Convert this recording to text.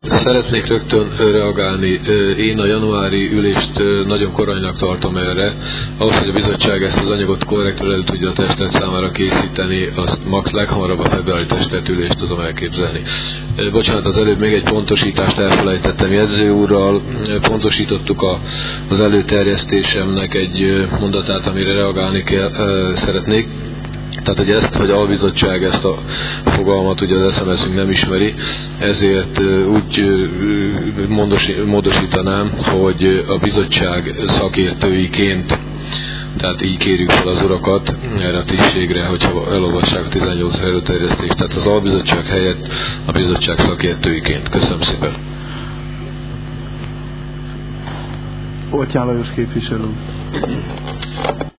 Szeretnék rögtön reagálni. Én a januári ülést nagyon korainak tartom erre. Ahhoz, hogy a bizottság ezt az anyagot korrektül elő tudja a testület számára készíteni, azt max leghamarabb a februári testületülést tudom elképzelni. Bocsánat, az előbb még egy pontosítást elfelejtettem jegyző úrral. Pontosítottuk az előterjesztésemnek egy mondatát, amire reagálni szeretnék. Tehát, hogy hogy a bizottság ezt a fogalmat ugye az SMS-ünk nem ismeri, ezért úgy módosítanám, hogy a bizottság szakértőiként, tehát így kérjük fel az urakat erre a tisztségre, hogyha elolvassák a 18 előterjesztést, tehát az albizottság helyett a bizottság szakértőiként. Köszönöm szépen. Oltyán Lajos képviselő.